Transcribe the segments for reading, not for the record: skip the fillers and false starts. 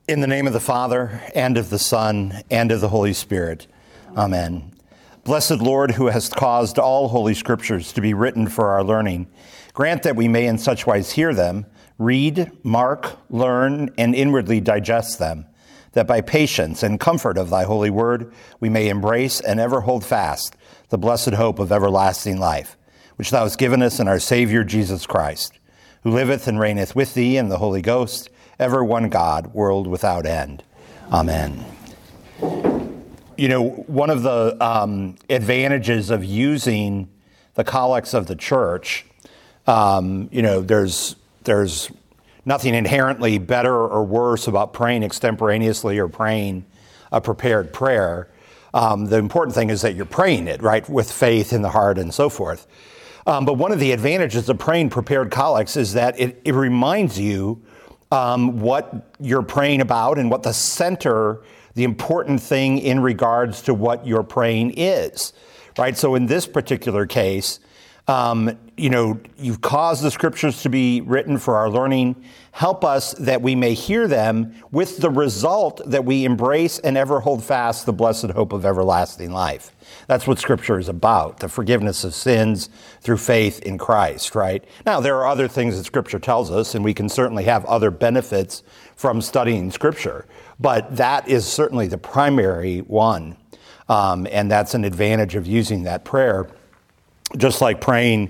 In the name of the Father, and of the Son, and of the Holy Spirit. Amen. Blessed Lord, who hast caused all holy scriptures to be written for our learning, grant that we may in such wise hear them, read, mark, learn, and inwardly digest them, that by patience and comfort of thy holy word we may embrace and ever hold fast the blessed hope of everlasting life, which thou hast given us in our Savior Jesus Christ, who liveth and reigneth with thee in the Holy Ghost, ever one God, world without end. Amen. You know, one of the advantages of using the collects of the church, there's nothing inherently better or worse about praying extemporaneously or praying a prepared prayer. The important thing is that you're praying it, right, with faith in the heart and so forth. But one of the advantages of praying prepared collects is that it reminds you what you're praying about and what the important thing in regards to what you're praying is, right? So in this particular case, you've caused the scriptures to be written for our learning. Help us that we may hear them with the result that we embrace and ever hold fast the blessed hope of everlasting life. That's what Scripture is about, the forgiveness of sins through faith in Christ, right? Now, there are other things that Scripture tells us, and we can certainly have other benefits from studying Scripture, but that is certainly the primary one, and that's an advantage of using that prayer, just like praying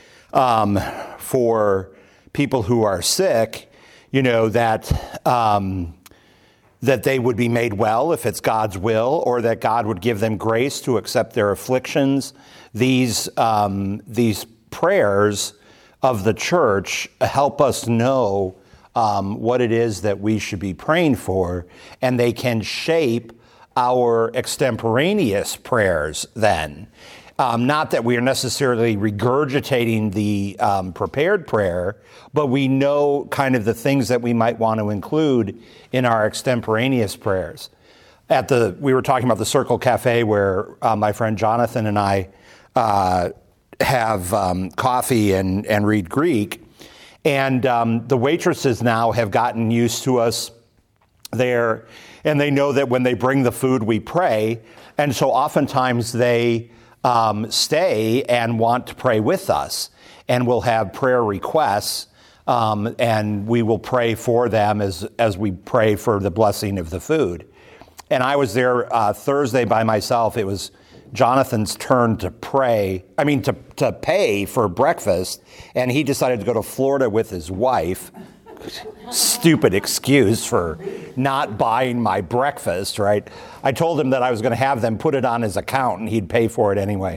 for people who are sick, that they would be made well if it's God's will, or that God would give them grace to accept their afflictions. These prayers of the church help us know what it is that we should be praying for, and they can shape our extemporaneous prayers then. Not that we are necessarily regurgitating the prepared prayer, but we know kind of the things that we might want to include in our extemporaneous prayers. We were talking about the Circle Cafe where my friend Jonathan and I have coffee and read Greek. And the waitresses now have gotten used to us there, and they know that when they bring the food, we pray. And so oftentimes they stay and want to pray with us, and we'll have prayer requests, and we will pray for them as we pray for the blessing of the food. And I was there Thursday by myself. It was Jonathan's turn to pay for breakfast, and he decided to go to Florida with his wife. Stupid excuse for not buying my breakfast, right? I told him that I was going to have them put it on his account and he'd pay for it anyway.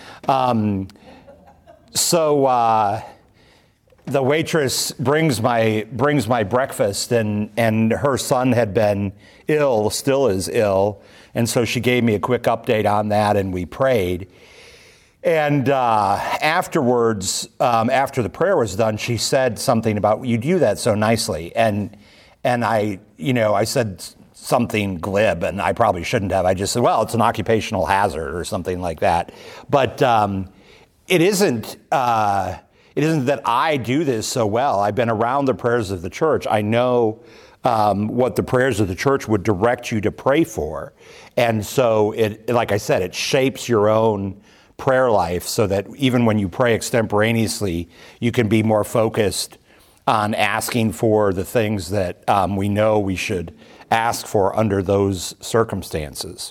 So the waitress brings my breakfast, and her son had been ill, still is ill, and so she gave me a quick update on that, and we prayed. And afterwards, after the prayer was done, she said something about, you do that so nicely. And I said something glib, and I probably shouldn't have. I just said, well, it's an occupational hazard or something like that. But it isn't that I do this so well. I've been around the prayers of the church. I know what the prayers of the church would direct you to pray for. And so, like I said, it shapes your own prayer life so that even when you pray extemporaneously, you can be more focused on asking for the things that we know we should ask for under those circumstances.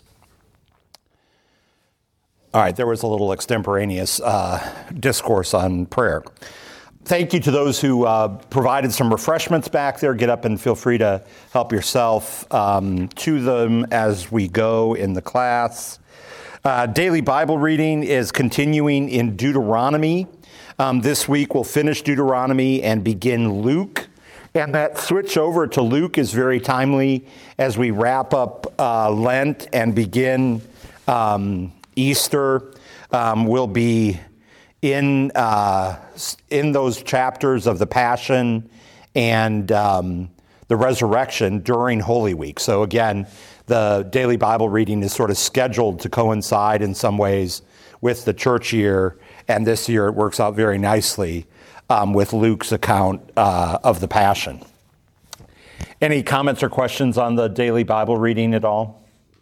All right, there was a little extemporaneous discourse on prayer. Thank you to those who provided some refreshments back there. Get up and feel free to help yourself to them as we go in the class. Daily Bible reading is continuing in Deuteronomy. This week we'll finish Deuteronomy and begin Luke. And that switch over to Luke is very timely as we wrap up Lent and begin Easter. We'll be in those chapters of the Passion and the resurrection during Holy Week. So again, the daily Bible reading is sort of scheduled to coincide in some ways with the church year, and this year it works out very nicely with Luke's account of the Passion. Any comments or questions on the daily Bible reading at all?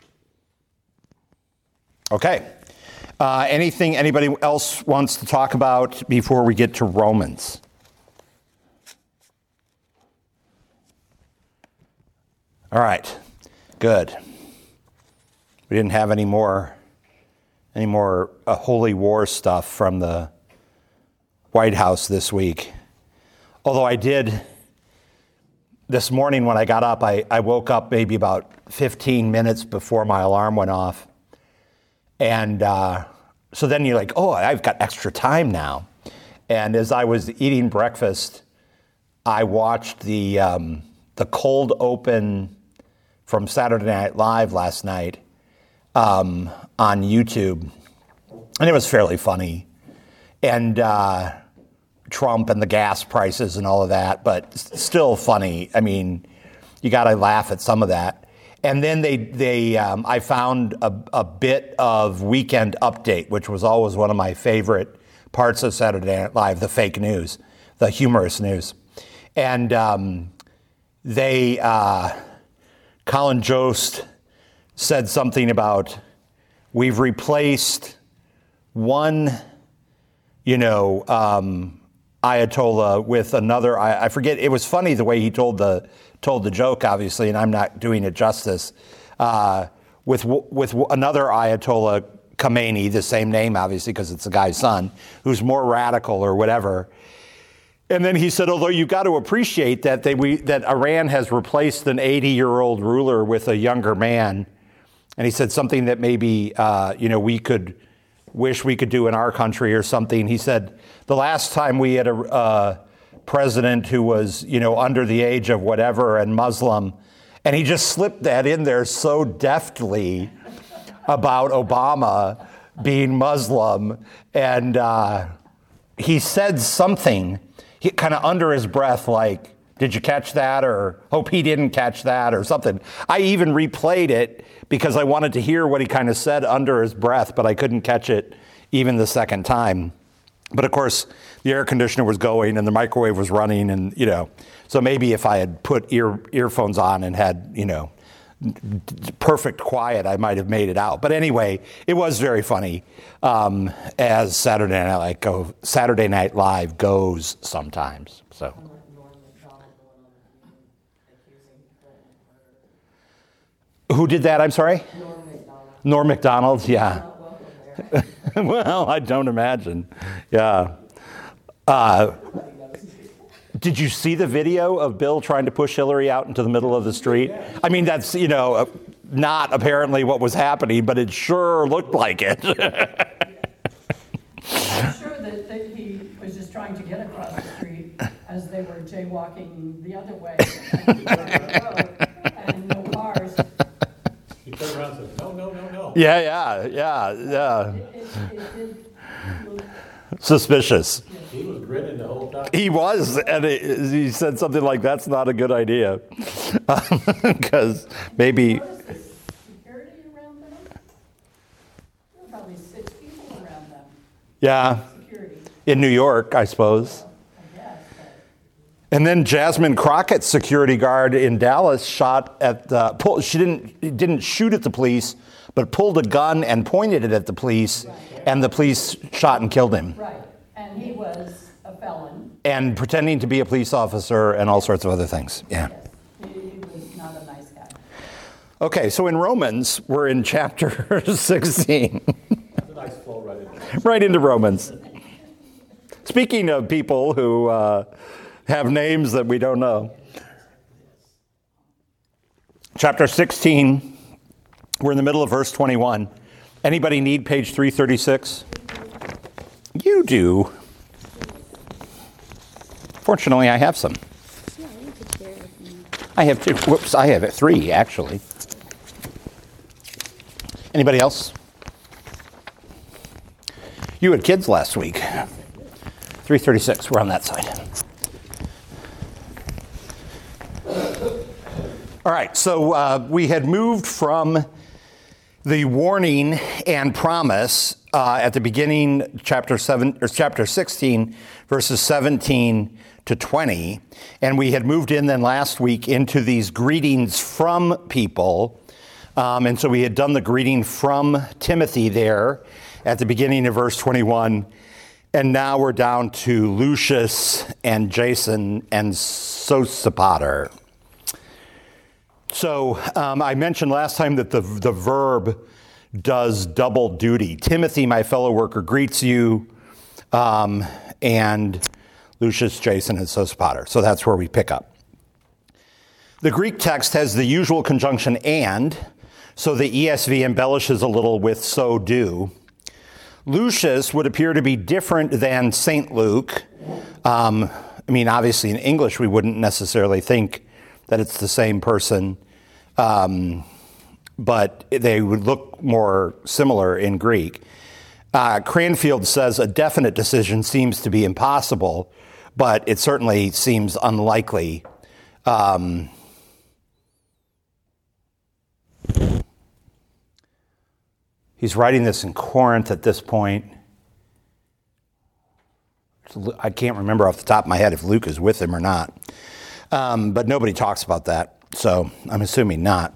Okay. Anything anybody else wants to talk about before we get to Romans? All right. Good. We didn't have any more holy war stuff from the White House this week. Although I did, this morning when I got up, I woke up maybe about 15 minutes before my alarm went off. And so then you're like, oh, I've got extra time now. And as I was eating breakfast, I watched the cold open from Saturday Night Live last night on YouTube. And it was fairly funny. And Trump and the gas prices and all of that, but still funny. I mean, you got to laugh at some of that. And then I found a bit of Weekend Update, which was always one of my favorite parts of Saturday Night Live, the fake news, the humorous news. And Colin Jost said something about, we've replaced one, Ayatollah with another. I forget. It was funny the way he told the joke, obviously, and I'm not doing it justice. With another Ayatollah, Khomeini, the same name, obviously, because it's the guy's son, who's more radical or whatever. And then he said, although you've got to appreciate that that Iran has replaced an 80-year-old ruler with a younger man. And he said something that maybe we could wish we could do in our country or something. He said, the last time we had a president who was, under the age of whatever and Muslim, and he just slipped that in there so deftly about Obama being Muslim. And he said something kind of under his breath, like, did you catch that? Or hope he didn't catch that or something. I even replayed it because I wanted to hear what he kind of said under his breath, but I couldn't catch it even the second time. But of course, the air conditioner was going and the microwave was running, and so maybe if I had put earphones on and had perfect quiet, I might have made it out. But anyway, it was very funny, as Saturday Night Live goes sometimes. So. Who did that? I'm sorry? Norm Macdonald, yeah. Well, I don't imagine. Yeah. Did you see the video of Bill trying to push Hillary out into the middle of the street? I mean, that's, not apparently what was happening, but it sure looked like it. I'm sure that he was just trying to get across the street as they were jaywalking the other way. And no cars. He turned around and said, no. Yeah. It did look Suspicious. He was grinning the whole time. He was, and he said something like, that's not a good idea. Because maybe... Notice the security around them? There were probably 6 people around them. Yeah, Security, in New York, I suppose. I guess. And then Jasmine Crockett's security guard in Dallas shot at the... She didn't shoot at the police, but pulled a gun and pointed it at the police, and the police shot and killed him. Right. And he was a felon. And pretending to be a police officer and all sorts of other things. Yeah. Yes. He was not a nice guy. Okay, so in Romans, we're in chapter 16. That's a nice flow right in there. Right into Romans. Speaking of people who have names that we don't know. Chapter 16, we're in the middle of verse 21. Anybody need page 336? You do. Fortunately, I have some. Yeah, you could share with me. I have two. Whoops, I have 3, actually. Anybody else? You had kids last week. 336, we're on that side. All right, so we had moved from The warning and promise at the beginning, chapter 16, verses 17 to 20, and we had moved in then last week into these greetings from people, and so we had done the greeting from Timothy there at the beginning of verse 21, and now we're down to Lucius and Jason and Sosipater. So I mentioned last time that the verb does double duty. Timothy, my fellow worker, greets you, and Lucius, Jason, and Sosipater. So that's where we pick up. The Greek text has the usual conjunction and, so the ESV embellishes a little with so do. Lucius would appear to be different than St. Luke. Obviously in English we wouldn't necessarily think that it's the same person, but they would look more similar in Greek. Cranfield says a definite decision seems to be impossible, but it certainly seems unlikely. He's writing this in Corinth at this point. I can't remember off the top of my head if Luke is with him or not. But nobody talks about that, so I'm assuming not.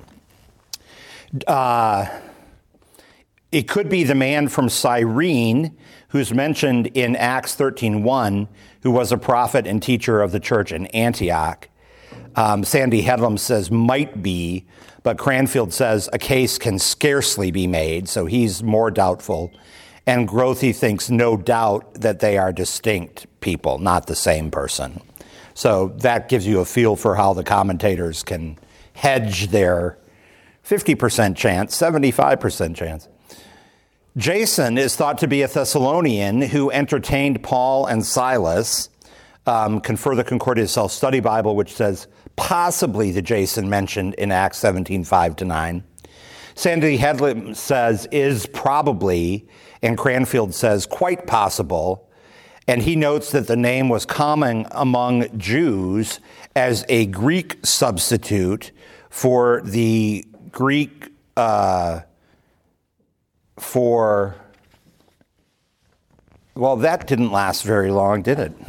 It could be the man from Cyrene who's mentioned in Acts 13:1, who was a prophet and teacher of the church in Antioch. Sandy Headlam says might be, but Cranfield says a case can scarcely be made, so he's more doubtful. And Grothe thinks no doubt that they are distinct people, not the same person. So that gives you a feel for how the commentators can hedge their 50% chance, 75% chance. Jason is thought to be a Thessalonian who entertained Paul and Silas. Confer the Concordia Self-Study Bible, which says possibly the Jason mentioned in Acts 17:5-9. Sandy Headlam says is probably, and Cranfield says quite possible. And he notes that the name was common among Jews as a Greek substitute for the Greek, that didn't last very long, did it?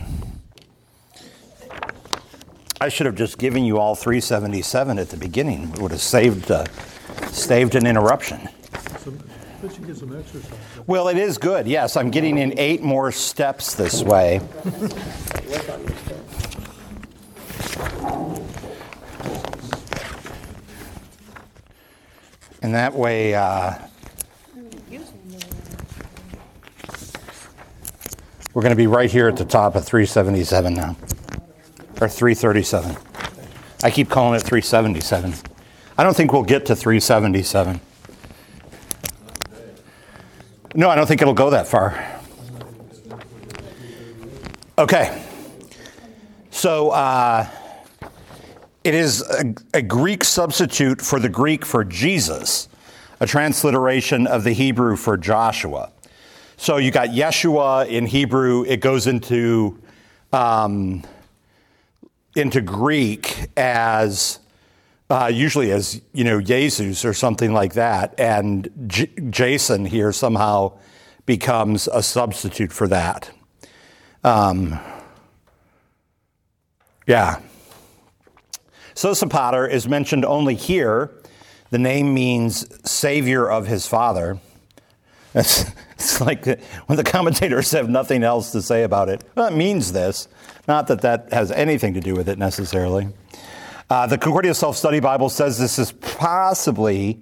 I should have just given you all 377 at the beginning. It would have saved an interruption. But you get some exercise. Well, it is good. Yes, I'm getting in 8 more steps this way. And that way, we're going to be right here at the top of 377 now, or 337. I keep calling it 377. I don't think we'll get to 377. No, I don't think it'll go that far. Okay. So it is a Greek substitute for the Greek for Jesus, a transliteration of the Hebrew for Joshua. So you got Yeshua in Hebrew. It goes into Greek as usually as, Jesus or something like that. And Jason here somehow becomes a substitute for that. Sosipater is mentioned only here. The name means savior of his father. It's like when the commentators have nothing else to say about it. Well, it means this. Not that that has anything to do with it necessarily. The Concordia Self-Study Bible says this is probably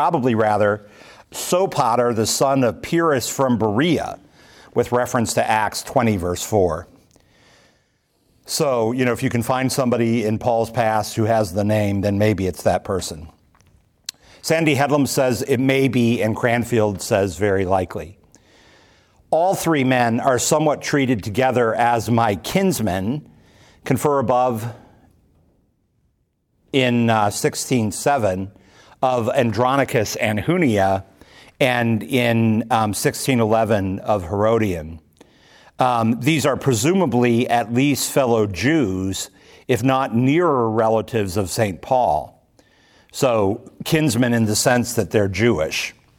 Sopater, the son of Pyrrhus from Berea, with reference to Acts 20, verse 4. So, if you can find somebody in Paul's past who has the name, then maybe it's that person. Sandy Headlam says it may be, and Cranfield says very likely. All 3 men are somewhat treated together as my kinsmen, confer above in 16:7 of Andronicus and Junia, and in 16:11 of Herodian. These are presumably at least fellow Jews, if not nearer relatives of St. Paul. So kinsmen in the sense that they're Jewish.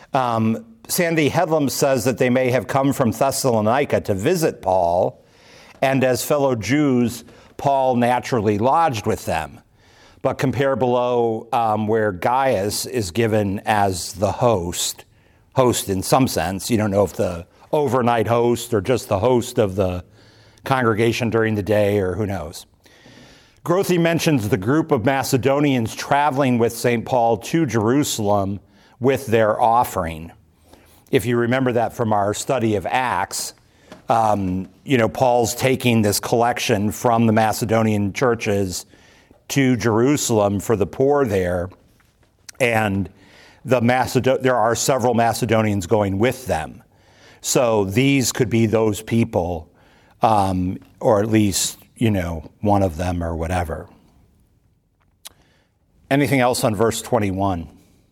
Sandy Headlam says that they may have come from Thessalonica to visit Paul, and as fellow Jews, Paul naturally lodged with them. But compare below where Gaius is given as the host in some sense. You don't know if the overnight host or just the host of the congregation during the day, or who knows. Grothe mentions the group of Macedonians traveling with St. Paul to Jerusalem with their offering. If you remember that from our study of Acts, Paul's taking this collection from the Macedonian churches to Jerusalem for the poor there, and there are several Macedonians going with them. So these could be those people, or at least, one of them or whatever. Anything else on verse 21?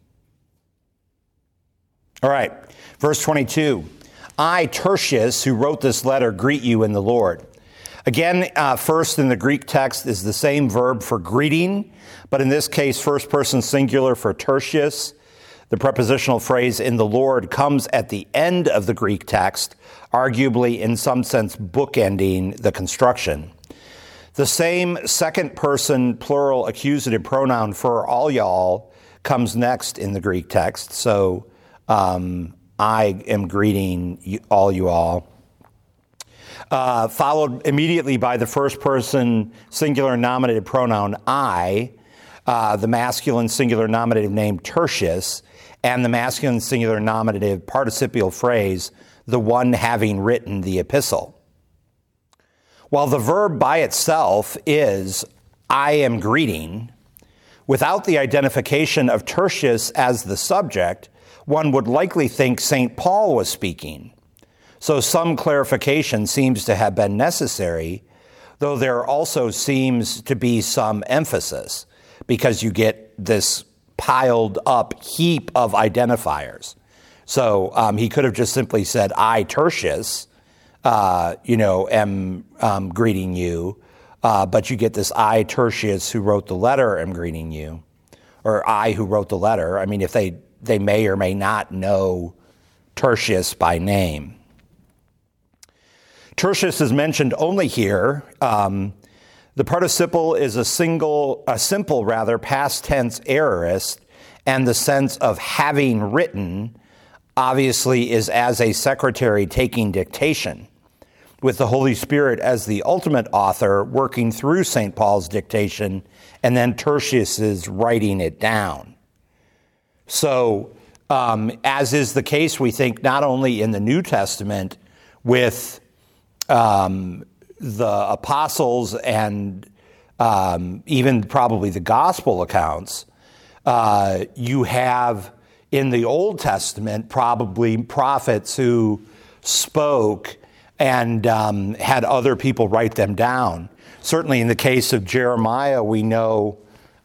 All right, verse 22. I, Tertius, who wrote this letter, greet you in the Lord. Again, first in the Greek text is the same verb for greeting, but in this case, first person singular for Tertius. The prepositional phrase in the Lord comes at the end of the Greek text, arguably in some sense bookending the construction. The same second person plural accusative pronoun for all y'all comes next in the Greek text. So I am greeting all you all. Followed immediately by the first person singular nominative pronoun I, the masculine singular nominative name Tertius, and the masculine singular nominative participial phrase, the one having written the epistle. While the verb by itself is I am greeting, without the identification of Tertius as the subject, one would likely think St. Paul was speaking. So some clarification seems to have been necessary, though there also seems to be some emphasis, because you get this piled up heap of identifiers. So he could have just simply said, I, Tertius, am greeting you, but you get this I, Tertius, who wrote the letter, am greeting you, or I, who wrote the letter. I mean, if they may or may not know Tertius by name. Tertius is mentioned only here. The participle is a simple past tense aorist, and the sense of having written obviously is as a secretary taking dictation, with the Holy Spirit as the ultimate author working through St. Paul's dictation, and then Tertius is writing it down. So, as is the case, we think, not only in the New Testament with the apostles and even probably the gospel accounts, you have in the Old Testament probably prophets who spoke and had other people write them down. Certainly in the case of Jeremiah, we know,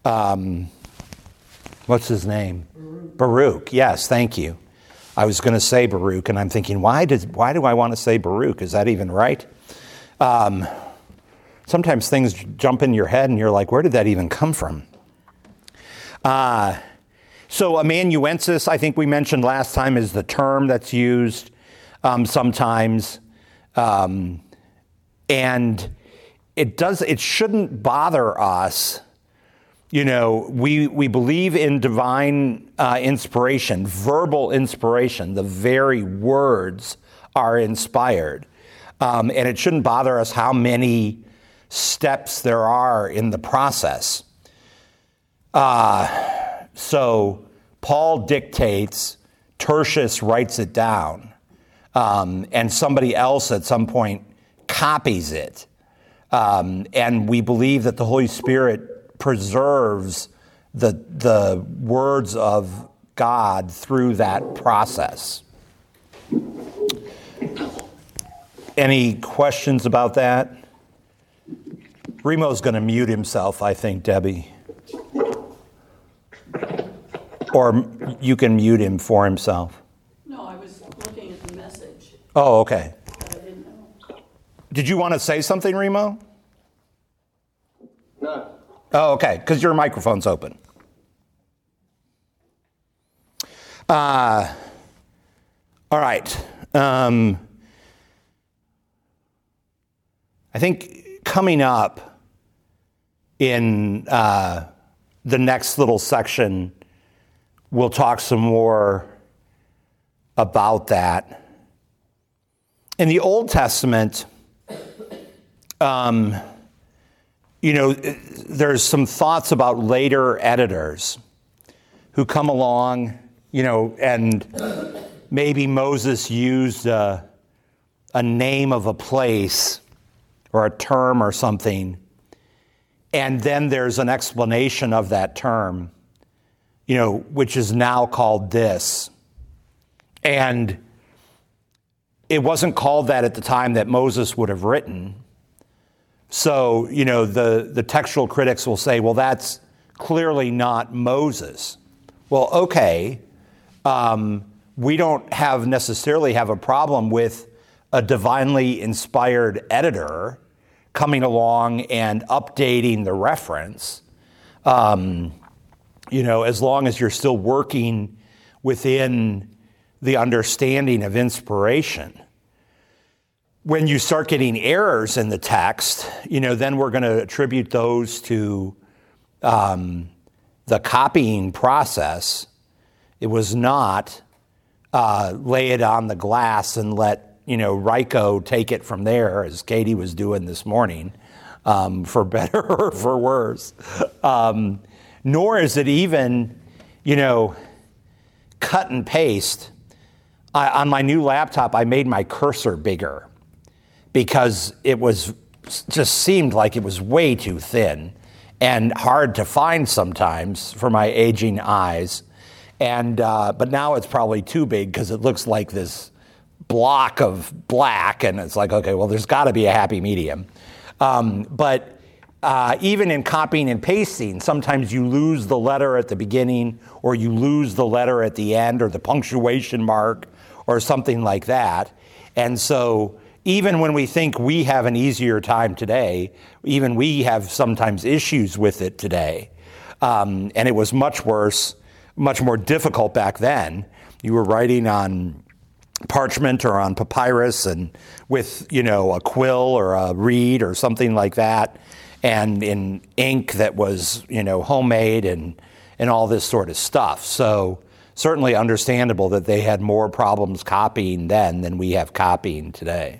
what's his name? Baruch. Yes, thank you. I was going to say Baruch, and I'm thinking, why do I want to say Baruch? Is that even right? Sometimes things jump in your head, and you're like, where did that even come from? So amanuensis, I think we mentioned last time, is the term that's used sometimes. And it shouldn't bother us. We believe in divine inspiration, verbal inspiration. The very words are inspired. And it shouldn't bother us how many steps there are in the process. So Paul dictates, Tertius writes it down, and somebody else at some point copies it. And we believe that the Holy Spirit preserves the words of God through that process. Any questions about that? Remo's going to mute himself, I think, Debbie. Or you can mute him for himself. No, I was looking at the message, Oh, okay. but I didn't know. Did you want to say something, Remo? No. Oh, okay, because your microphone's open. All right. I think coming up in the next little section, we'll talk some more about that. In the Old Testament, there's some thoughts about later editors who come along, and maybe Moses used a name of a place or a term or something, and then there's an explanation of that term, which is now called this. And it wasn't called that at the time that Moses would have written. So, the textual critics will say, well, that's clearly not Moses. Well, okay. We don't necessarily have a problem with a divinely inspired editor coming along and updating the reference, as long as you're still working within the understanding of inspiration. When you start getting errors in the text, then we're going to attribute those to the copying process. It was not lay it on the glass and let Ryko take it from there, as Katie was doing this morning, for better or for worse. Nor is it even, cut and paste. On my new laptop, I made my cursor bigger because it just seemed like it was way too thin and hard to find sometimes for my aging eyes. But now it's probably too big because it looks like this block of black, and it's like, okay, well, there's got to be a happy medium. But even in copying and pasting, sometimes you lose the letter at the beginning, or you lose the letter at the end, or the punctuation mark, or something like that. And so even when we think we have an easier time today, even we have sometimes issues with it today. And it was much worse, much more difficult back then. You were writing on parchment or on papyrus and with, a quill or a reed or something like that, and in ink that was, homemade and all this sort of stuff. So certainly understandable that they had more problems copying then than we have copying today.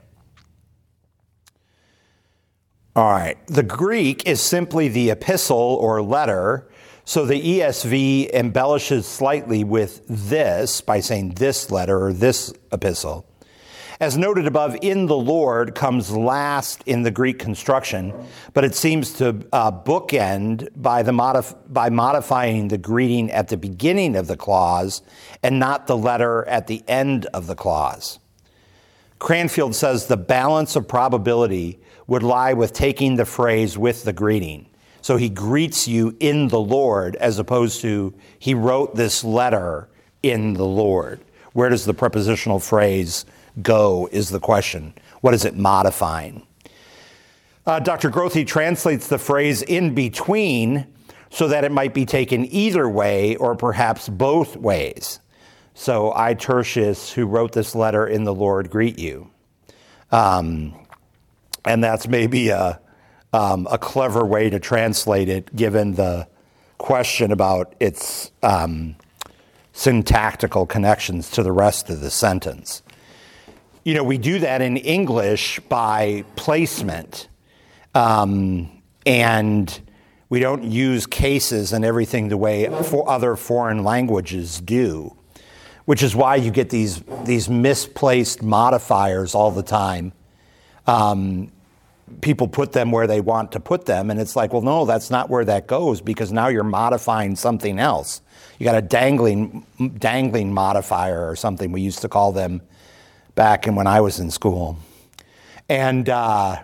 All right. The Greek is simply the epistle or letter. So the ESV embellishes slightly with this by saying this letter or this epistle. As noted above, in the Lord comes last in the Greek construction, but it seems to bookend by modifying the greeting at the beginning of the clause and not the letter at the end of the clause. Cranfield says the balance of probability would lie with taking the phrase with the greeting. So he greets you in the Lord, as opposed to he wrote this letter in the Lord. Where does the prepositional phrase go is the question. What is it modifying? Dr. Grothe translates the phrase in between so that it might be taken either way or perhaps both ways. So I, Tertius, who wrote this letter in the Lord, greet you. And that's maybe a clever way to translate it, given the question about its syntactical connections to the rest of the sentence. We do that in English by placement, and we don't use cases and everything the way other foreign languages do, which is why you get these misplaced modifiers all the time. People put them where they want to put them, and it's like, well, no, that's not where that goes, because now you're modifying something else. You got a dangling modifier or something, we used to call them back when I was in school. And the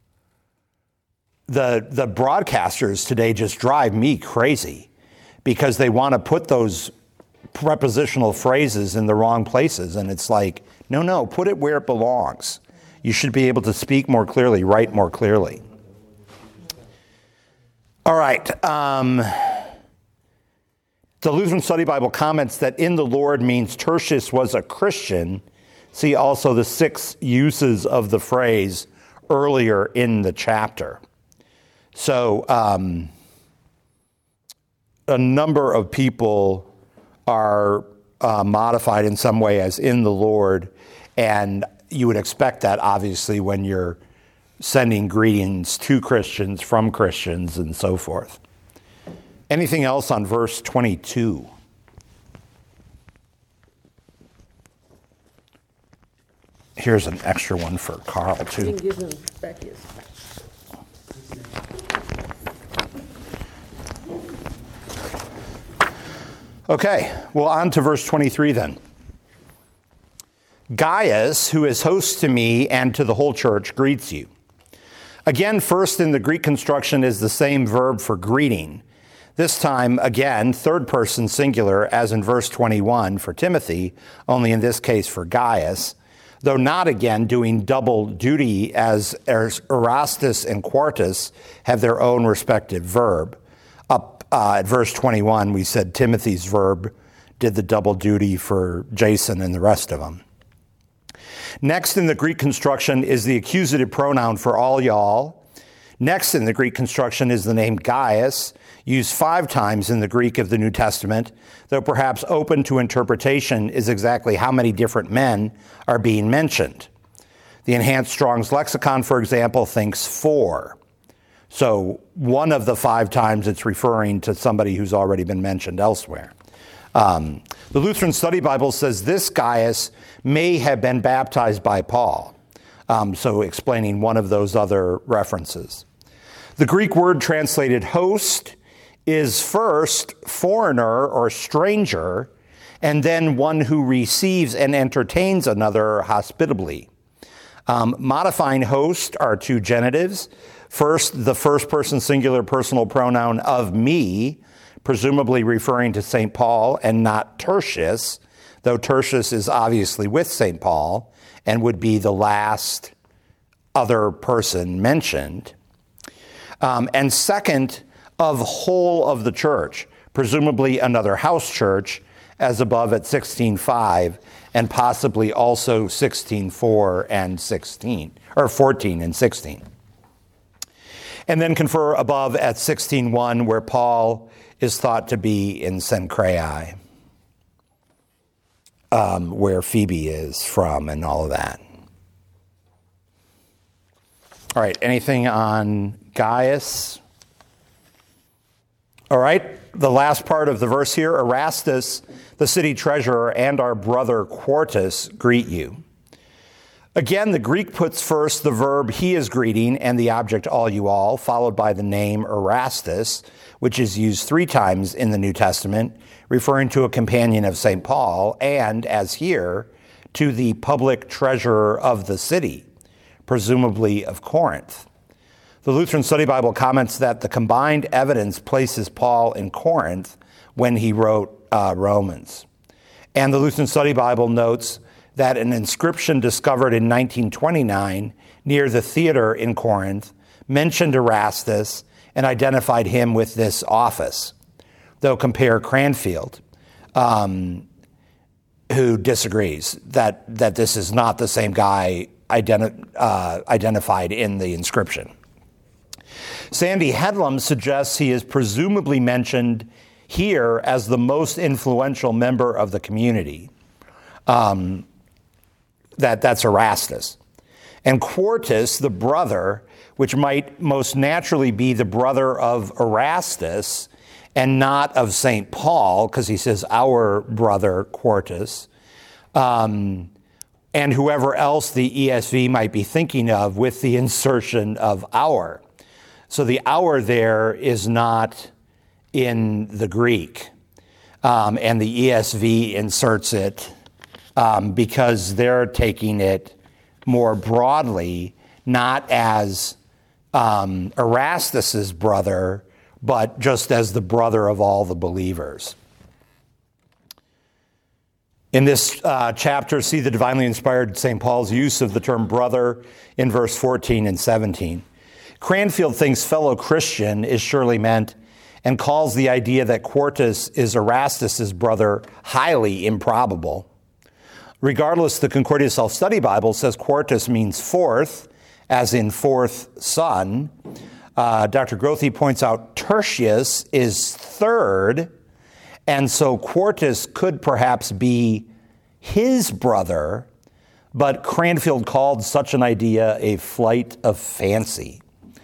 broadcasters today just drive me crazy because they want to put those prepositional phrases in the wrong places, and it's like, no, put it where it belongs. You should be able to speak more clearly, write more clearly. All right. The Lutheran Study Bible comments that in the Lord means Tertius was a Christian See also the 6 uses of the phrase earlier in the chapter. So a number of people are modified in some way as in the Lord, and you would expect that obviously when you're sending greetings to Christians from Christians and so forth. Anything else on verse 22? Here's an extra one for Carl, You too. can give him back his. Okay, well, on to verse 23 then. Gaius, who is host to me and to the whole church, greets you. Again, first in the Greek construction is the same verb for greeting. This time, again, third person singular, as in verse 21 for Timothy, only in this case for Gaius, though not again doing double duty as Erastus and Quartus have their own respective verb. Up at verse 21, we said Timothy's verb did the double duty for Jason and the rest of them. Next in the Greek construction is the accusative pronoun for all y'all. Next in the Greek construction is the name Gaius, used 5 times in the Greek of the New Testament, though perhaps open to interpretation is exactly how many different men are being mentioned. The Enhanced Strong's Lexicon, for example, thinks 4. So one of the 5 times it's referring to somebody who's already been mentioned elsewhere. The Lutheran Study Bible says this Gaius may have been baptized by Paul, so explaining one of those other references. The Greek word translated host is first foreigner or stranger, and then one who receives and entertains another hospitably. Modifying host are 2 genitives. First, the first person singular personal pronoun of me, presumably referring to St. Paul and not Tertius, though Tertius is obviously with St. Paul and would be the last other person mentioned. And second, of whole of the church, presumably another house church, as above at 16:5, and possibly also 16:4 and 16, or 14 and 16. And then confer above at 16:1, where Paul is thought to be in Cenchreae, where Phoebe is from and all of that. All right, anything on Gaius? All right, the last part of the verse here, Erastus, the city treasurer, and our brother Quartus greet you. Again, the Greek puts first the verb he is greeting and the object all you all, followed by the name Erastus, which is used 3 times in the New Testament, referring to a companion of St. Paul, and, as here, to the public treasurer of the city, presumably of Corinth. The Lutheran Study Bible comments that the combined evidence places Paul in Corinth when he wrote Romans. And the Lutheran Study Bible notes that an inscription discovered in 1929 near the theater in Corinth mentioned Erastus and identified him with this office, though compare Cranfield, who disagrees that this is not the same guy identified in the inscription. Sandy Headlam suggests he is presumably mentioned here as the most influential member of the community. That's Erastus. And Quartus, the brother, which might most naturally be the brother of Erastus and not of St. Paul, because he says our brother Quartus, and whoever else the ESV might be thinking of with the insertion of our. So the our there is not in the Greek, and the ESV inserts it because they're taking it more broadly, not as Erastus's brother, but just as the brother of all the believers. In this chapter, see the divinely inspired St. Paul's use of the term brother in verse 14 and 17. Cranfield thinks fellow Christian is surely meant and calls the idea that Quartus is Erastus's brother highly improbable. Regardless, the Concordia Self-Study Bible says quartus means fourth, as in fourth son. Dr. Grothe points out tertius is third, and so quartus could perhaps be his brother, but Cranfield called such an idea a flight of fancy.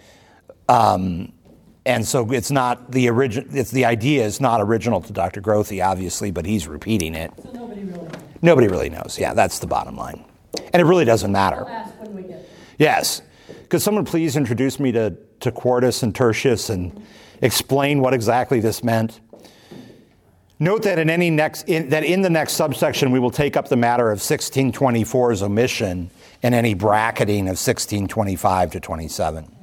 And so it's not the the idea is not original to Dr. Grothe, obviously, but he's repeating it. So nobody really knows. Nobody really knows. Yeah, that's the bottom line. And it really doesn't matter. I'll ask when we get there. Yes. Could someone please introduce me to quartus and tertius and explain what exactly this meant? Note that in the next subsection we will take up the matter of 1624's omission and any bracketing of 1625 to 27.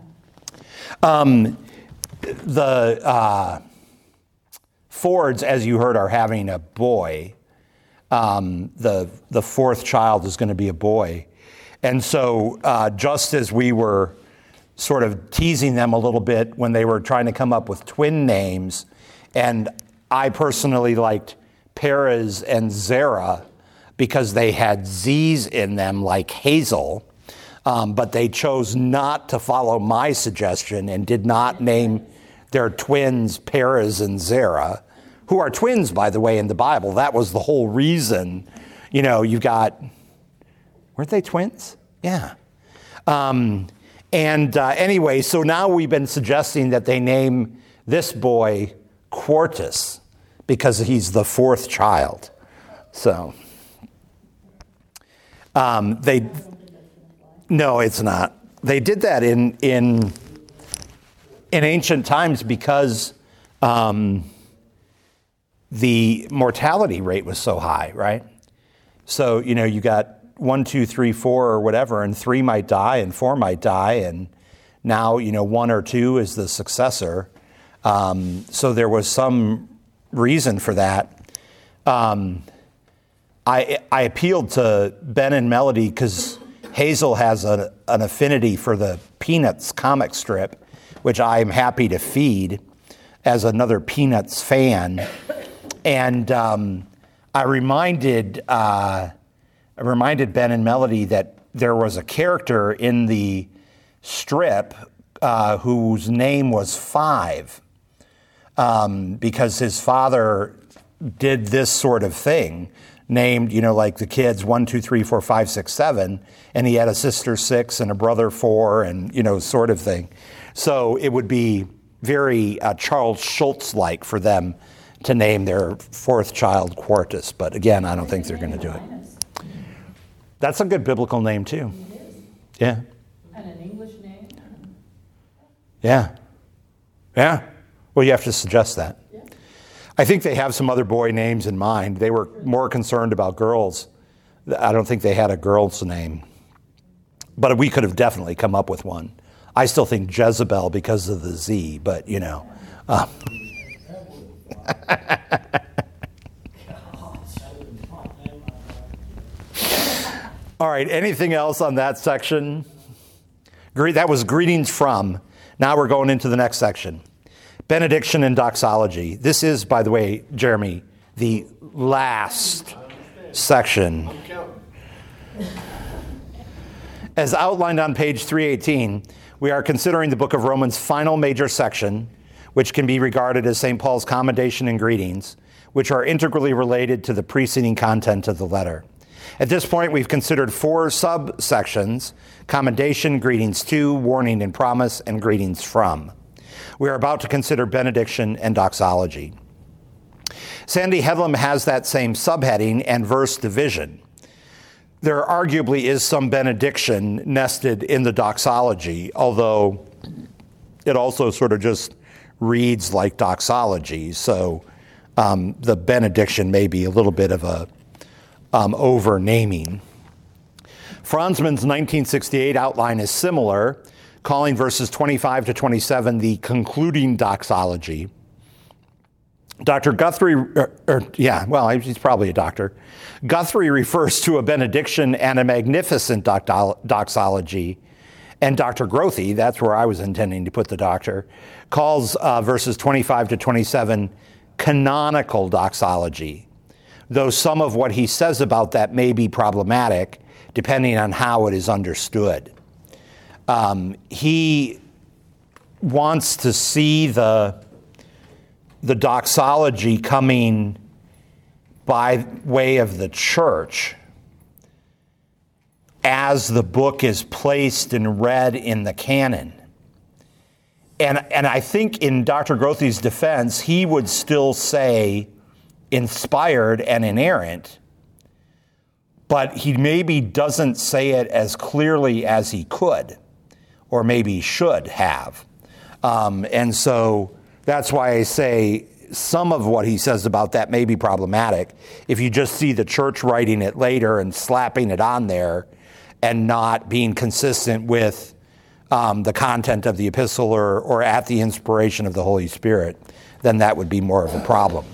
The Fords, as you heard, are having a boy. The fourth child is going to be a boy. And so just as we were sort of teasing them a little bit when they were trying to come up with twin names, and I personally liked Perez and Zara because they had Z's in them like Hazel, but they chose not to follow my suggestion and did not name their twins Perez and Zara, who are twins, by the way, in the Bible. That was the whole reason. You know, you've got, weren't they twins? Yeah. Anyway, so now we've been suggesting that they name this boy Quartus because he's the fourth child. So, no, it's not. They did that in ancient times because the mortality rate was so high, right? So, you know, you got 1, 2, 3, 4 or whatever, and 3 might die and 4 might die, and now, you know, 1 or 2 is the successor. So there was some reason for that. I appealed to Ben and Melody because Hazel has an affinity for the Peanuts comic strip, which I'm happy to feed as another Peanuts fan. And I reminded Ben and Melody that there was a character in the strip whose name was Five, because his father did this sort of thing, named, you know, like the kids 1, 2, 3, 4, 5, 6, 7, and he had a sister 6 and a brother 4, and, you know, sort of thing. So it would be very Charles Schultz-like for them to name their fourth child Quartus. But again, I don't think they're going to do it. That's a good biblical name, too. It is. Yeah. And an English name. Yeah. Yeah. Well, you have to suggest that. Yeah. I think they have some other boy names in mind. They were more concerned about girls. I don't think they had a girl's name. But we could have definitely come up with one. I still think Jezebel because of the Z, but, you know. All right, anything else on that section? That was greetings from. Now we're going into the next section. Benediction and doxology. This is, by the way, Jeremy, the last section. As outlined on page 318, we are considering the book of Romans' final major section, which can be regarded as St. Paul's commendation and greetings, which are integrally related to the preceding content of the letter. At this point, we've considered 4 subsections: commendation, greetings to, warning and promise, and greetings from. We are about to consider benediction and doxology. Sandy Headlam has that same subheading and verse division. There arguably is some benediction nested in the doxology, although it also sort of just reads like doxology. So the benediction may be a little bit of a over-naming. Franzman's 1968 outline is similar, calling verses 25 to 27 the concluding doxology. Dr. Guthrie, he's probably a doctor. Guthrie refers to a benediction and a magnificent doxology. And Dr. Grothe, that's where I was intending to put the doctor, calls verses 25 to 27 canonical doxology. though some of what he says about that may be problematic, depending on how it is understood. He wants to see the doxology coming by way of the church as the book is placed and read in the canon. And I think in Dr. Grothy's defense, he would still say inspired and inerrant, but he maybe doesn't say it as clearly as he could, or maybe should have. And so that's why I say some of what he says about that may be problematic if you just see the church writing it later and slapping it on there and not being consistent with the content of the epistle or at the inspiration of the Holy Spirit, then that would be more of a problem.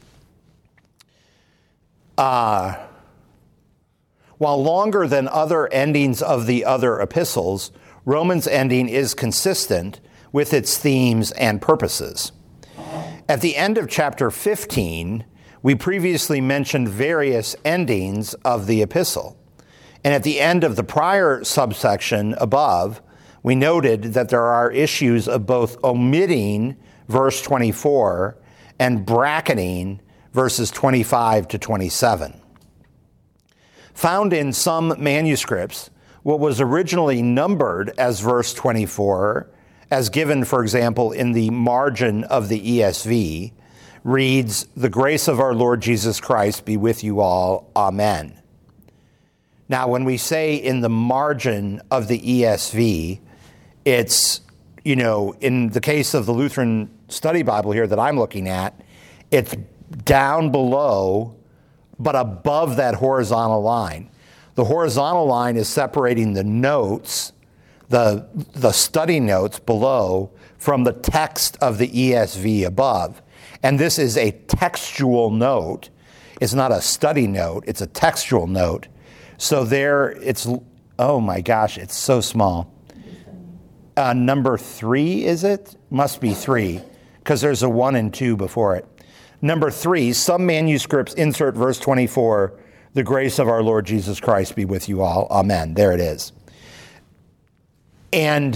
While longer than other endings of the other epistles, Romans' ending is consistent with its themes and purposes. At the end of chapter 15, we previously mentioned various endings of the epistle. And at the end of the prior subsection above, we noted that there are issues of both omitting verse 24 and bracketing verses 25 to 27. Found in some manuscripts, what was originally numbered as verse 24, as given, for example, in the margin of the ESV, reads, "The grace of our Lord Jesus Christ be with you all. Amen." Now, when we say in the margin of the ESV, it's, in the case of the Lutheran Study Bible here that I'm looking at, it's down below, but above that horizontal line. The horizontal line is separating the notes, the study notes below, from the text of the ESV above. And this is a textual note. It's not a study note, it's a textual note. So there it's, oh my gosh, it's so small. Number 3, is it? Must be 3, because there's a 1 and 2 before it. Number 3, some manuscripts insert verse 24, "The grace of our Lord Jesus Christ be with you all. Amen." There it is. And,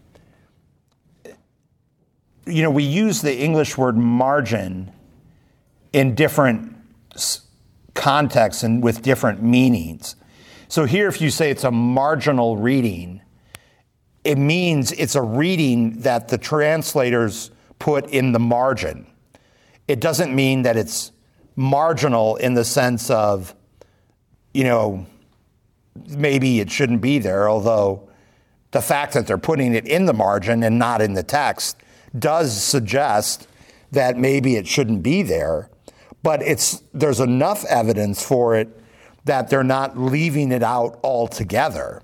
we use the English word margin in different contexts and with different meanings. So here, if you say it's a marginal reading, it means it's a reading that the translators put in the margin. It doesn't mean that it's marginal in the sense of, maybe it shouldn't be there, although the fact that they're putting it in the margin and not in the text does suggest that maybe it shouldn't be there. But there's enough evidence for it that they're not leaving it out altogether.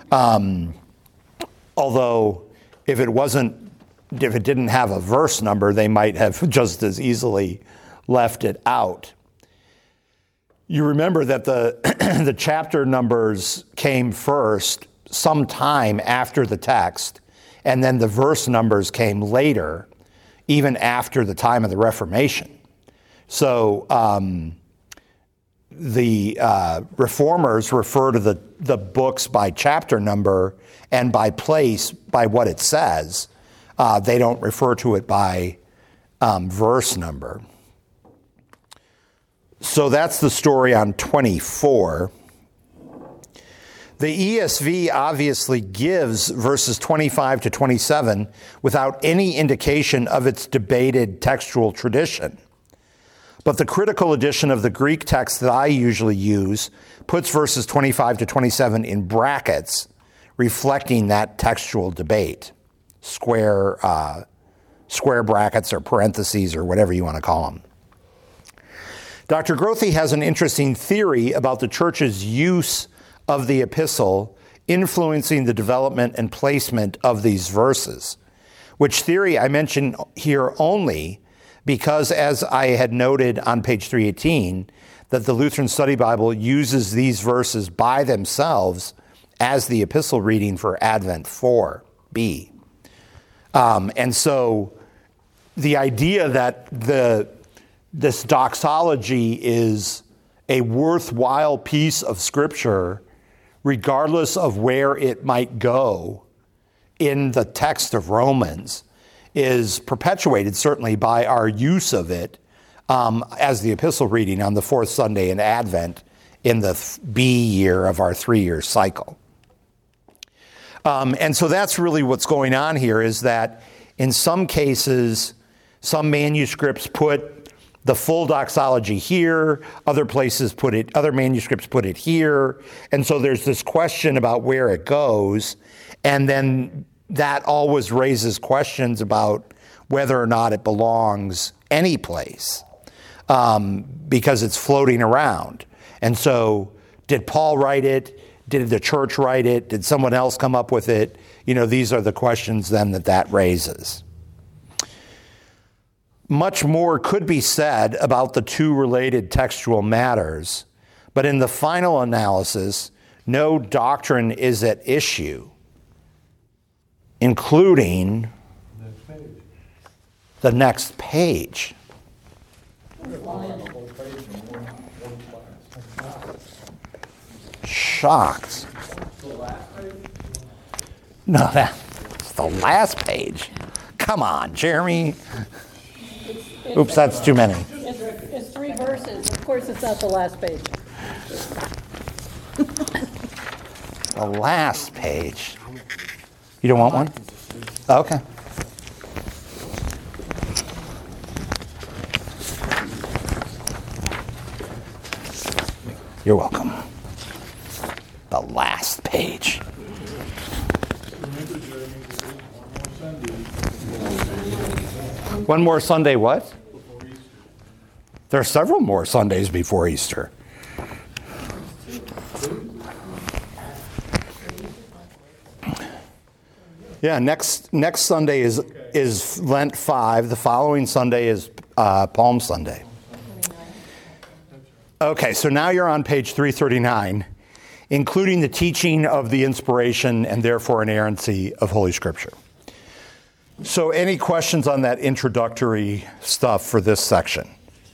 Although if it didn't have a verse number, they might have just as easily left it out. You remember that the chapter numbers came first sometime after the text, and then the verse numbers came later, even after the time of the Reformation. So the reformers refer to the books by chapter number and by place by what it says. They don't refer to it by verse number. So that's the story on 24. The ESV obviously gives verses 25 to 27 without any indication of its debated textual tradition. But the critical edition of the Greek text that I usually use puts verses 25 to 27 in brackets, reflecting that textual debate. Square brackets or parentheses or whatever you want to call them. Dr. Grothy has an interesting theory about the church's use of the epistle influencing the development and placement of these verses, which theory I mention here only because, as I had noted on page 318, that the Lutheran Study Bible uses these verses by themselves as the epistle reading for Advent 4b. And so the idea that this doxology is a worthwhile piece of Scripture, regardless of where it might go in the text of Romans, is perpetuated certainly by our use of it as the epistle reading on the fourth Sunday in Advent in the B year of our 3-year cycle. And so that's really what's going on here, is that in some cases, some manuscripts put the full doxology here, other manuscripts put it here, and so there's this question about where it goes, and then that always raises questions about whether or not it belongs any place, because it's floating around. And so, did Paul write it? Did the church write it? Did someone else come up with it? These are the questions then that raises. Much more could be said about the two related textual matters, but in the final analysis, no doctrine is at issue, including the next page. Shocked. No, that's the last page. Come on, Jeremy. Oops, that's too many. It's 3 verses. Of course, it's not the last page. The last page. You don't want one? Okay. You're welcome. The last page. One more Sunday what? There are several more Sundays before Easter. Yeah, next Sunday is Lent 5. The following Sunday is Palm Sunday. Okay, so now you're on page 339, including the teaching of the inspiration and therefore inerrancy of Holy Scripture. So any questions on that introductory stuff for this section?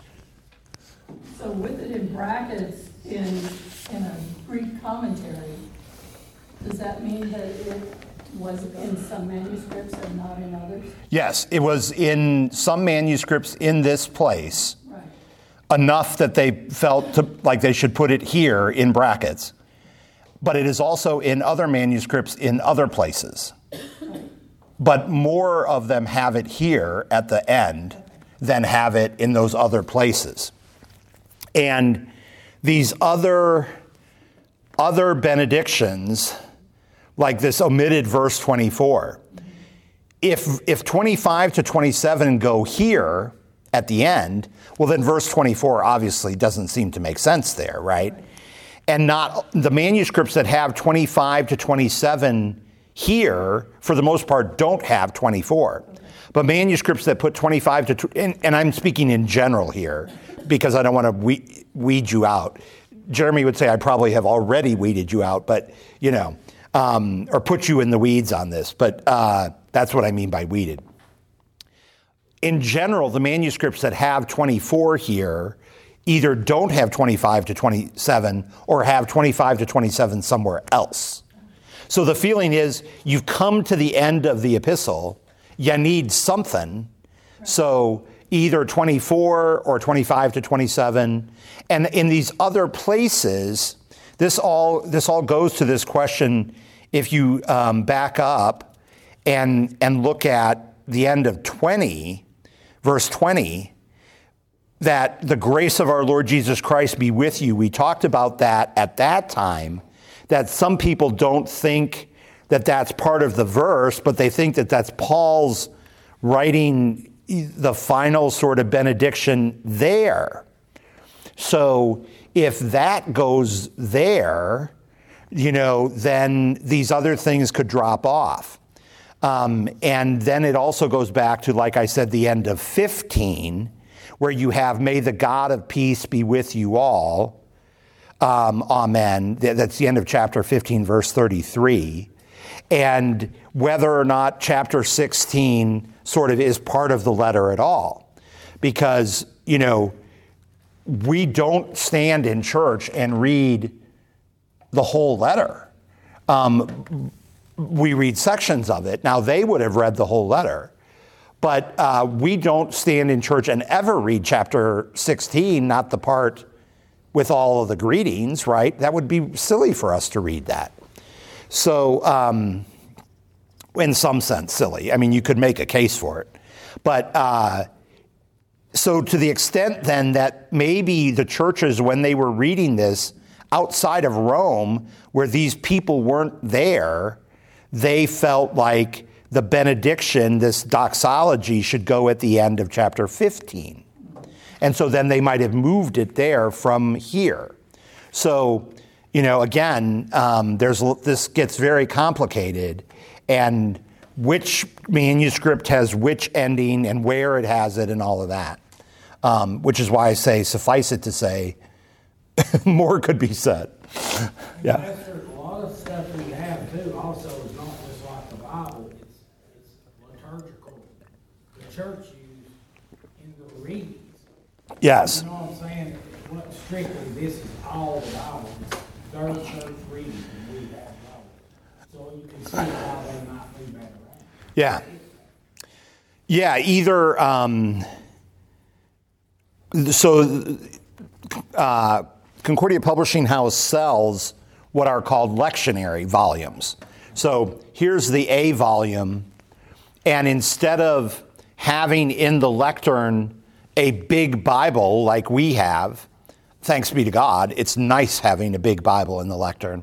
So with it in brackets in a Greek commentary, does that mean that it was in some manuscripts and not in others? Yes, it was in some manuscripts in this place, Right. enough that they felt like they should put it here in brackets. But it is also in other manuscripts in other places. But more of them have it here at the end than have it in those other places. And these other benedictions, like this omitted verse 24, if 25 to 27 go here at the end, well, then verse 24 obviously doesn't seem to make sense there, right? And not the manuscripts that have 25 to 27 here, for the most part, don't have 24. But manuscripts that put 25 to, and I'm speaking in general here, because I don't want to weed you out. Jeremy would say I probably have already weeded you out, but, or put you in the weeds on this, but that's what I mean by weeded. In general, the manuscripts that have 24 here either don't have 25 to 27 or have 25 to 27 somewhere else. So the feeling is you've come to the end of the epistle, you need something, so either 24 or 25 to 27. And in these other places, this all goes to this question, if you back up and look at the end of 20, verse 20, that the grace of our Lord Jesus Christ be with you. We talked about that at that time, that some people don't think that that's part of the verse, but they think that that's Paul's writing the final sort of benediction there. So if that goes there, then these other things could drop off. And then it also goes back to, like I said, the end of 15, where you have, may the God of peace be with you all. Amen. That's the end of chapter 15, verse 33. And whether or not chapter 16 sort of is part of the letter at all. Because, we don't stand in church and read the whole letter. We read sections of it. Now, they would have read the whole letter. But we don't stand in church and ever read chapter 16, not the part with all of the greetings, right? That would be silly for us to read that. So, in some sense, silly. I mean, you could make a case for it. But so to the extent then that maybe the churches, when they were reading this outside of Rome, where these people weren't there, they felt like the benediction, this doxology, should go at the end of chapter 15. And so then they might have moved it there from here. So, again, this gets very complicated. And which manuscript has which ending and where it has it and all of that. Which is why I say, suffice it to say, more could be said. Yeah. There's a lot of stuff we have too also is not just like the Bible, it's liturgical. The church used in the readings. Yes. You know what I'm saying? It's not strictly this is all the Bible. It's their church reading and we have those. So you can see how they might be better at. Yeah. Yeah, either Concordia Publishing House sells what are called lectionary volumes. So here's the A volume, and instead of having in the lectern a big Bible like we have, thanks be to God, it's nice having a big Bible in the lectern,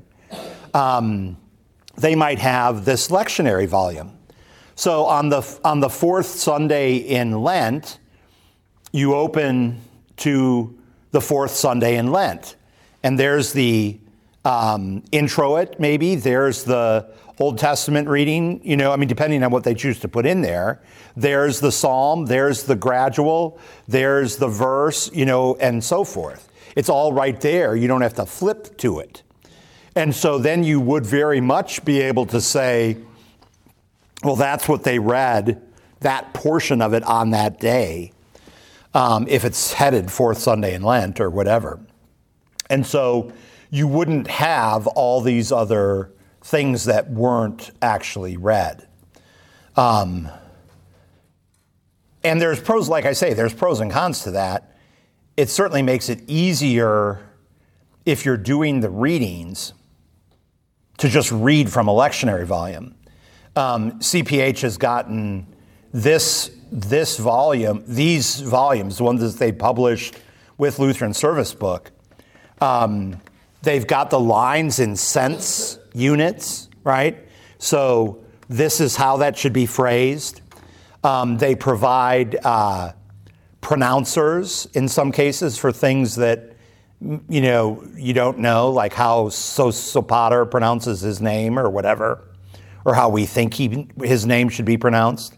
they might have this lectionary volume. So on the fourth Sunday in Lent, you open to the fourth Sunday in Lent. And there's the introit, maybe. There's the Old Testament reading, depending on what they choose to put in there. There's the psalm, there's the gradual, there's the verse, and so forth. It's all right there. You don't have to flip to it. And so then you would very much be able to say, well, that's what they read, that portion of it on that day, if it's headed fourth Sunday in Lent or whatever. And so you wouldn't have all these other things that weren't actually read. And there's pros, like I say, there's pros and cons to that. It certainly makes it easier if you're doing the readings to just read from a lectionary volume. CPH has gotten this volume, these volumes, the ones that they published with Lutheran Service Book, they've got the lines in cents units, right? So this is how that should be phrased. They provide pronouncers in some cases for things that, you don't know, like how Sopater pronounces his name or whatever, or how we think his name should be pronounced.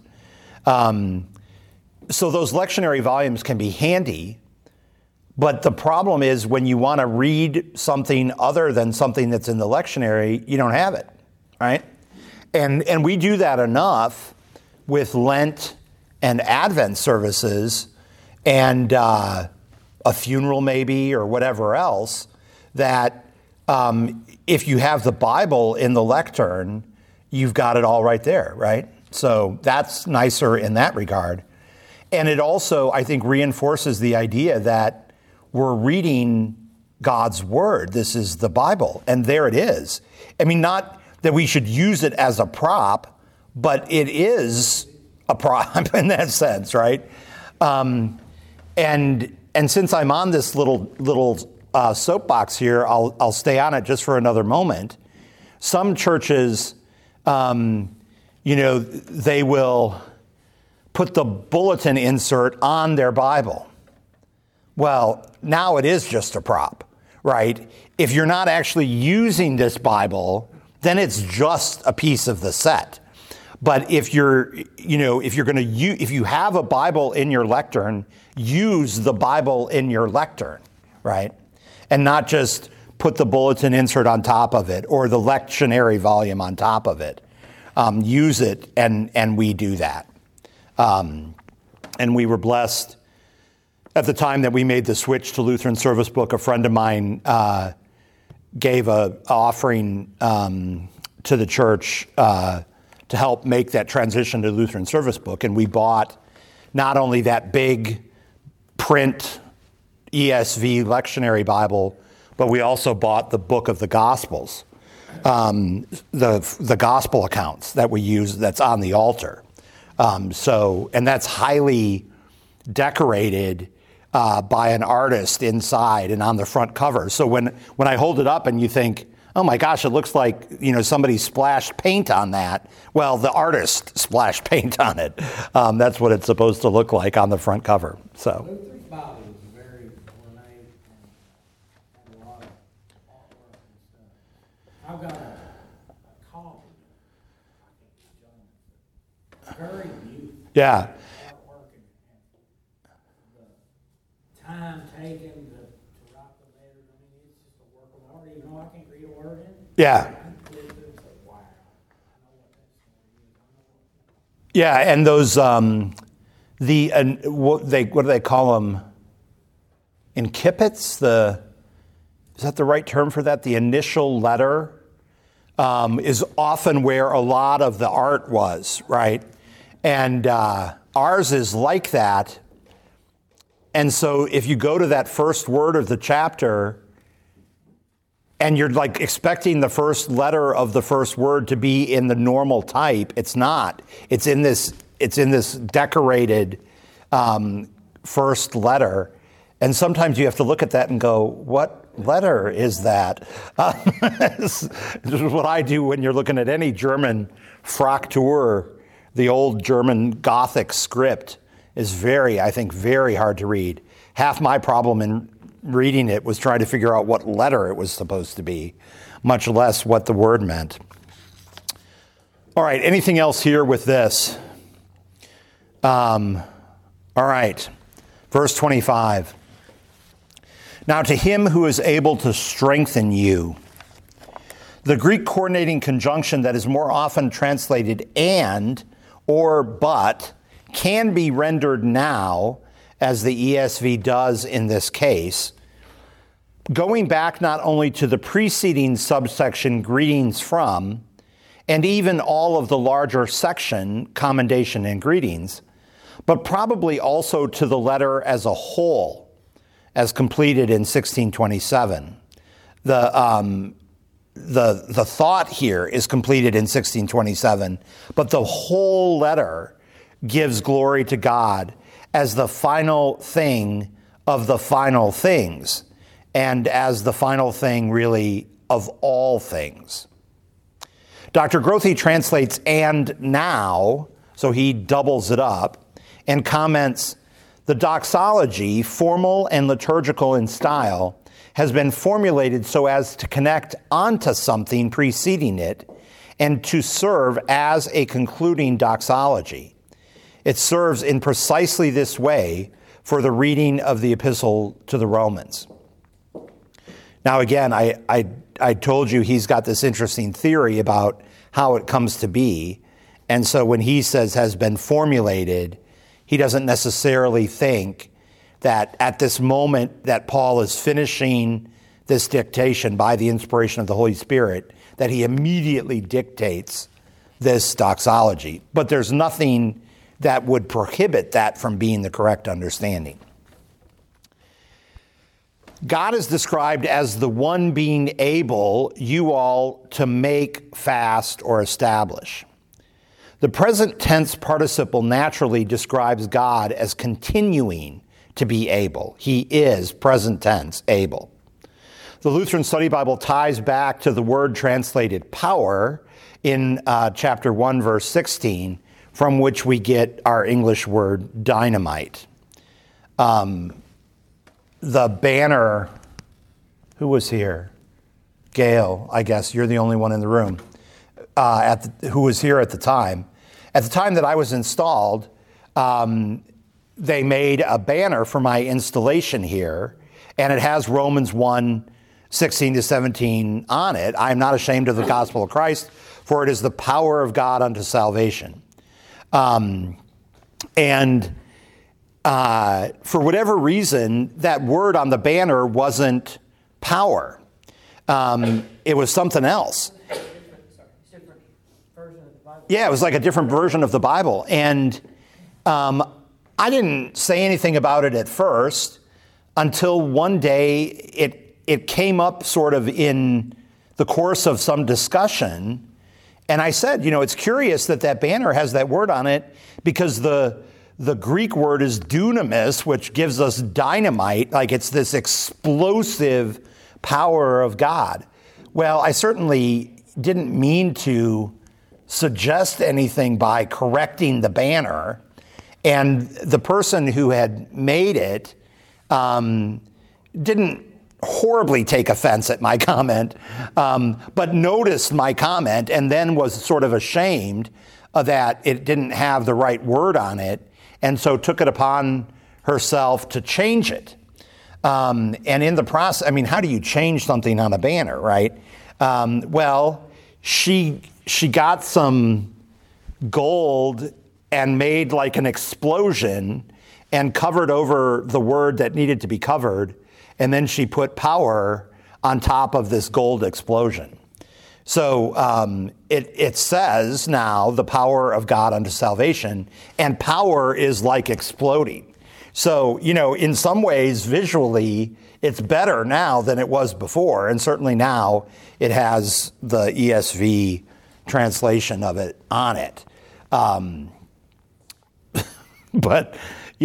So those lectionary volumes can be handy, but the problem is when you want to read something other than something that's in the lectionary, you don't have it, right? And we do that enough with Lent and Advent services and a funeral maybe or whatever else, that if you have the Bible in the lectern, you've got it all right there, right? So that's nicer in that regard. And it also, I think, reinforces the idea that we're reading God's Word. This is the Bible, and there it is. I mean, not that we should use it as a prop, but it is a prop in that sense, right? And since I'm on this little soapbox here, I'll stay on it just for another moment. Some churches, they will put the bulletin insert on their Bible. Well, now it is just a prop, right? If you're not actually using this Bible, then it's just a piece of the set. But if if you have a Bible in your lectern, use the Bible in your lectern, right? And not just put the bulletin insert on top of it or the lectionary volume on top of it. Use it, and we do that. And we were blessed At the time that we made the switch to Lutheran Service Book, a friend of mine gave an offering to the church to help make that transition to Lutheran Service Book. And we bought not only that big print ESV lectionary Bible, but we also bought the Book of the Gospels, the gospel accounts that we use that's on the altar. And that's highly decorated by an artist inside and on the front cover. So when I hold it up and you think, oh my gosh, it looks like, somebody splashed paint on that. Well, the artist splashed paint on it. That's what it's supposed to look like on the front cover. So. Luther's Bible is very ornate and had a lot of artwork and stuff. I've got a copy. Very beautiful. Yeah. Artwork and the time taken to write the letters. I mean, it's just a work of art. Even though I can't read a word in it. Yeah. Wow. I know what that story is. Yeah, and those what do they call them? Incipits. Is that the right term for that? The initial letter is often where a lot of the art was, right? And ours is like that. And so if you go to that first word of the chapter, and you're like expecting the first letter of the first word to be in the normal type, it's not. It's in this decorated first letter. And sometimes you have to look at that and go, what letter is that? This is what I do when you're looking at any German Fraktur, the old German Gothic script is very hard to read. Half my problem in reading it was trying to figure out what letter it was supposed to be, much less what the word meant. All right, anything else here with this? All right, verse 25. Now to him who is able to strengthen you. The Greek coordinating conjunction that is more often translated and or but can be rendered now, as the ESV does in this case, going back not only to the preceding subsection, greetings from, and even all of the larger section, commendation and greetings, but probably also to the letter as a whole, as completed in 1627. The thought here is completed in 1627, but the whole letter gives glory to God as the final thing of the final things, and as the final thing, really, of all things. Dr. Grothe translates "and now," so he doubles it up, and comments, the doxology, formal and liturgical in style, has been formulated so as to connect onto something preceding it and to serve as a concluding doxology. It serves in precisely this way for the reading of the epistle to the Romans. Now, again, I told you he's got this interesting theory about how it comes to be. And so when he says has been formulated, he doesn't necessarily think that at this moment that Paul is finishing this dictation by the inspiration of the Holy Spirit, that he immediately dictates this doxology. But there's nothing that would prohibit that from being the correct understanding. God is described as the one being able, you all, to make fast or establish. The present tense participle naturally describes God as continuing to be able. He is, present tense, able. The Lutheran Study Bible ties back to the word translated power in chapter 1, verse 16, from which we get our English word dynamite. The banner, who was here? Gail, I guess. You're the only one in the room who was here at the time. At the time that I was installed, they made a banner for my installation here, and it has Romans 1, 16 to 17 on it. I am not ashamed of the gospel of Christ, for it is the power of God unto salvation. And for whatever reason, that word on the banner wasn't power. It was something else. Different version of the Bible. Yeah, it was like a different version of the Bible. And I didn't say anything about it at first until one day it came up sort of in the course of some discussion. And I said, it's curious that banner has that word on it, because the Greek word is dunamis, which gives us dynamite, like it's this explosive power of God. Well, I certainly didn't mean to suggest anything by correcting the banner. And the person who had made it didn't horribly take offense at my comment, but noticed my comment and then was sort of ashamed that it didn't have the right word on it, and so took it upon herself to change it. And in the process, how do you change something on a banner, right? Well, she got some gold and made like an explosion and covered over the word that needed to be covered. And then she put power on top of this gold explosion. So it says now the power of God unto salvation, and power is like exploding. So, in some ways, visually, it's better now than it was before. And certainly now it has the ESV translation of it on it. But,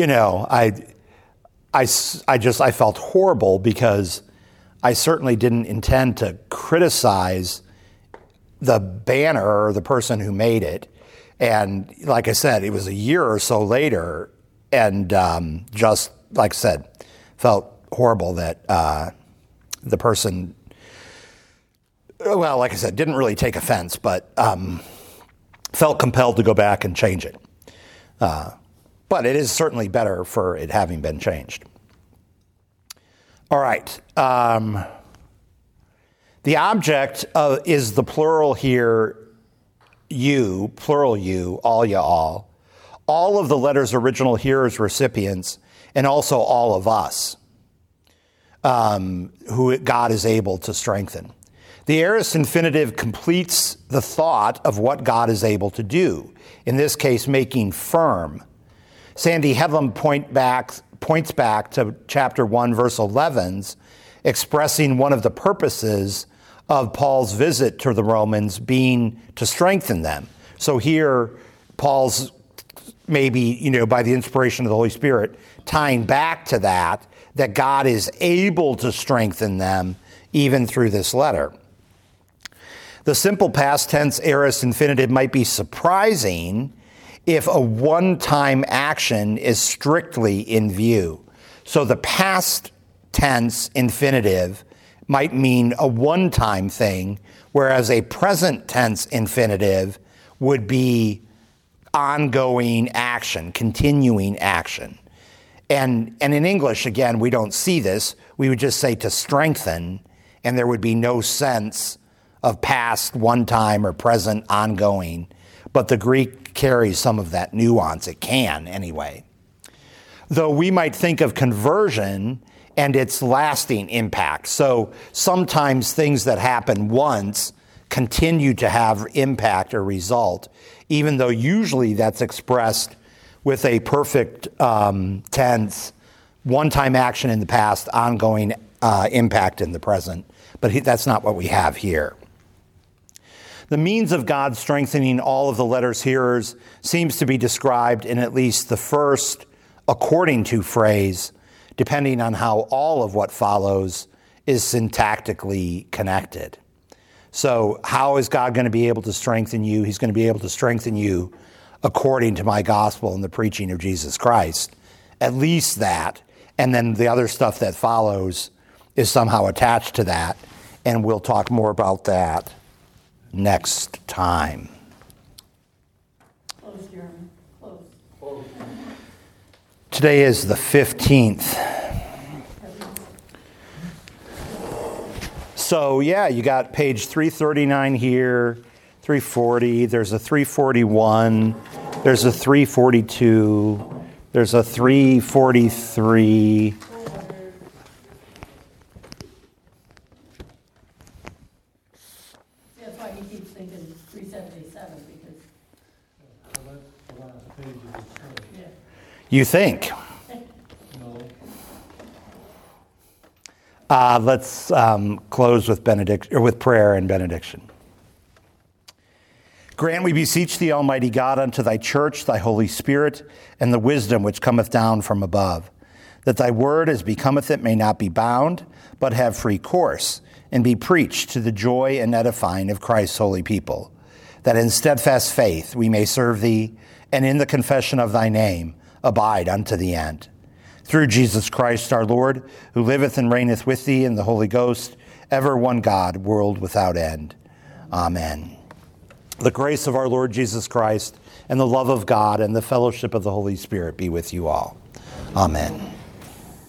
I felt horrible because I certainly didn't intend to criticize the banner or the person who made it. And like I said, it was a year or so later, and just like I said, felt horrible that the person, well, like I said, didn't really take offense, but felt compelled to go back and change it. But it is certainly better for it having been changed. All right. The object is the plural here, you, plural you, all ya all. All of the letter's original hearers, recipients, and also all of us, who God is able to strengthen. The aorist infinitive completes the thought of what God is able to do, in this case, making firm. Sandy Headlam points back to chapter 1, verse 11's, expressing one of the purposes of Paul's visit to the Romans being to strengthen them. So here, Paul's maybe, by the inspiration of the Holy Spirit, tying back to that God is able to strengthen them even through this letter. The simple past tense aorist infinitive might be surprising if a one-time action is strictly in view. So the past tense infinitive might mean a one-time thing, whereas a present tense infinitive would be ongoing action, continuing action. And in English, again, we don't see this. We would just say to strengthen, and there would be no sense of past, one time, or present, ongoing. But the Greek carries some of that nuance. It can, anyway. Though we might think of conversion and its lasting impact. So sometimes things that happen once continue to have impact or result, even though usually that's expressed with a perfect tense, one-time action in the past, ongoing impact in the present. But that's not what we have here. The means of God strengthening all of the letter's hearers seems to be described in at least the first according to phrase, depending on how all of what follows is syntactically connected. So how is God going to be able to strengthen you? He's going to be able to strengthen you according to my gospel and the preaching of Jesus Christ. At least that. And then the other stuff that follows is somehow attached to that. And we'll talk more about that next time. Close, Jeremy, close. Today is the 15th. So yeah, you got page 339 here, 340, there's a 341, there's a 342, There's a 343. That's why he keeps thinking 377, because, Well, that's the last page of the story. yeah. You think? No, Let's close with with prayer and benediction. Grant, we beseech thee, Almighty God, unto thy church, thy Holy Spirit, and the wisdom which cometh down from above, that thy word, as becometh it, may not be bound, but have free course, and be preached to the joy and edifying of Christ's holy people, that in steadfast faith we may serve thee, and in the confession of thy name abide unto the end. Through Jesus Christ our Lord, who liveth and reigneth with thee in the Holy Ghost, ever one God, world without end. Amen. The grace of our Lord Jesus Christ and the love of God and the fellowship of the Holy Spirit be with you all. Amen.